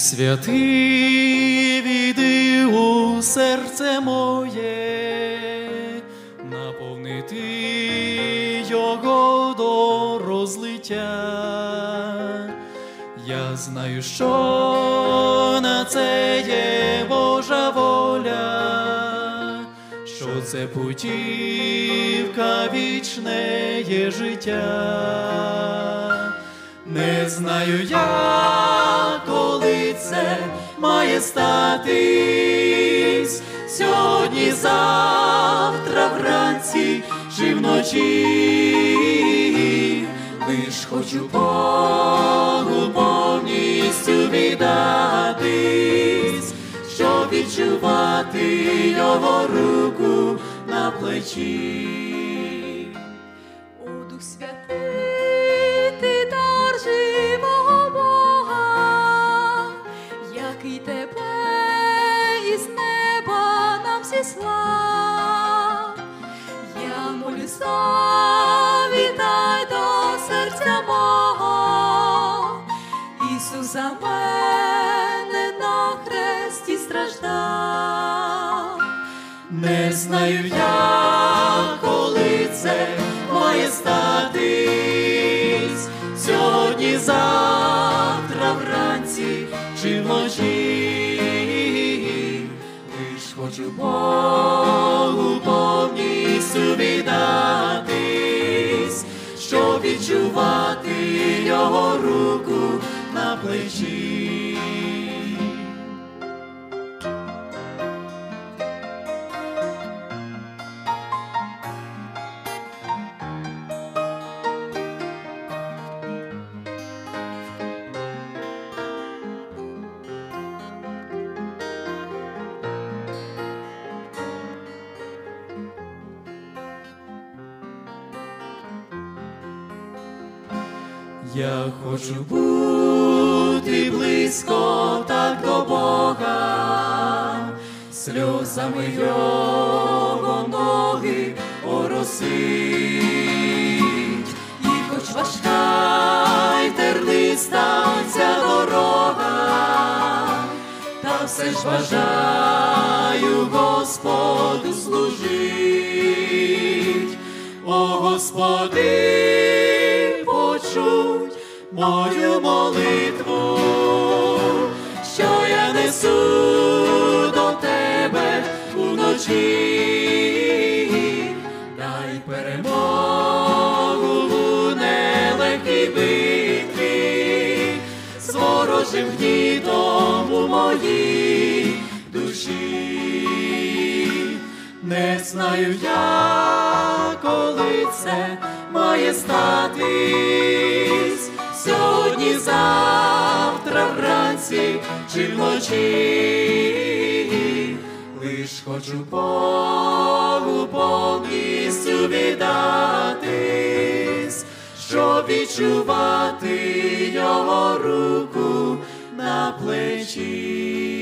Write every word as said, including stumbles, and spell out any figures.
Святий, війди у серце моє, наповнити його до розлиття. Я знаю, що на це є Божа воля, що це путівка вічне є життя. Не знаю я, коли це має статись, сьогодні, завтра, вранці чи вночі. Лиш хочу Богу повністю віддатись, щоб відчувати його руку на плечі. О, Дух Святий, ти дар живого Бога, який тебе із неба нам зіслав. Я молюсь, завітай до серця мого, Ісус за мене на хресті страждав. Не знаю я, коли це має статись, сьогодні, завтра, вранці чи вночі. Лиш хочу Богу повністю віддатись, щоб відчувати його руку на плечі. Я хочу бути близько так до Бога, сльозами його ноги оросить. І хоч важка й терниста ця дорога, та все ж бажаю Господу служить. О, Господи, почуй мою молитву, що я несу до Тебе уночі. Дай перемогу у нелегкій битві з ворожим гнітом у моїй душі. Не знаю я, коли це має статись, сьогодні, завтра, вранці чи вночі. Лиш хочу Богу повністю віддатись, щоб відчувати його руку на плечі.